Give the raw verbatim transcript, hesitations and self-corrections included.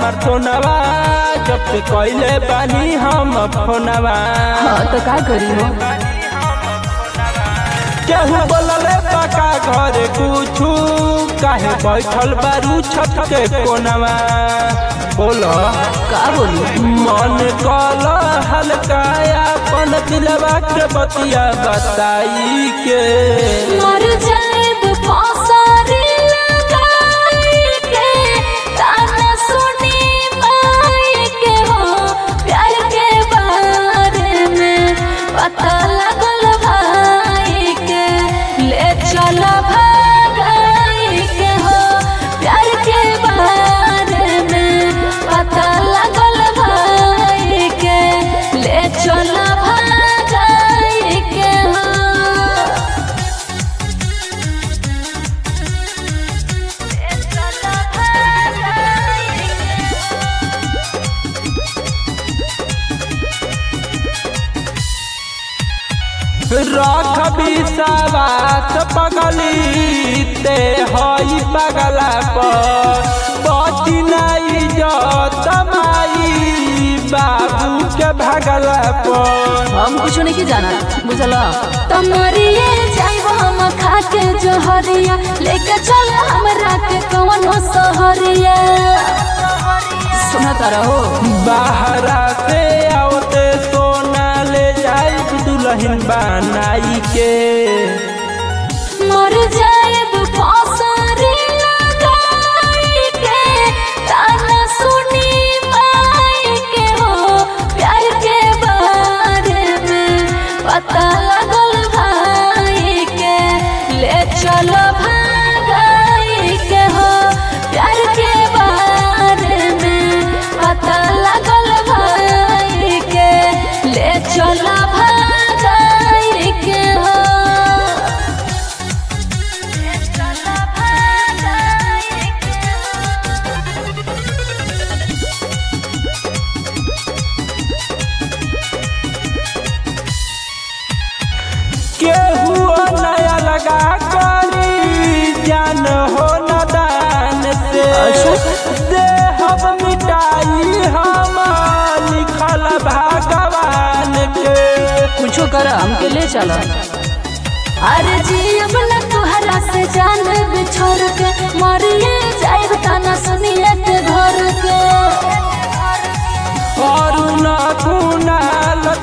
हमार फोनवा जब से कैले बानी हम फोनवा। हाँ तो का करी हो केहू बोलले पका घर कुछू काहे बैठल बारू छत के कोनवा। बोलो का बोलू मन कल हल्का अपन दिलवा के बतिया बताई के मर जाएब फसारी लगाई के ताना सुनी माई के हो प्यार के बारे में पता लगल भाई के ले चल भाई के हो प्यार के बारे में पता लगल भाई के ले चल भाई के हो। रख विश्वास पगली ते हई पगला पर बची नहीं इज्जत माई बाबू के भगला पर। हम कुछ नहीं जाना बुझला तमरिए जाइब हम खा के जहरिया लेके चल हमरा के कवनो सहरिया। सुना तारा हो बाहरा से आवते सोना ले जाई दुल्हन बनाई के मर जाएब फसारी लगाई के ताना सुनी माई के हो प्यार के बारे में पता लगल भाई के ले चल भाई के हो प्यार के बारे में पता लगल भाई के ले चल भाई के हो। केहू नया लगा करी जान हो न दान से दे हम मिटाई हम लिखल भगवान के। कुछो कर हमके ले चला अरे जीव न तुहरा से जान बिछोड़ के मरिए जाइब ताना सुनिए के घर के। और न कुनाल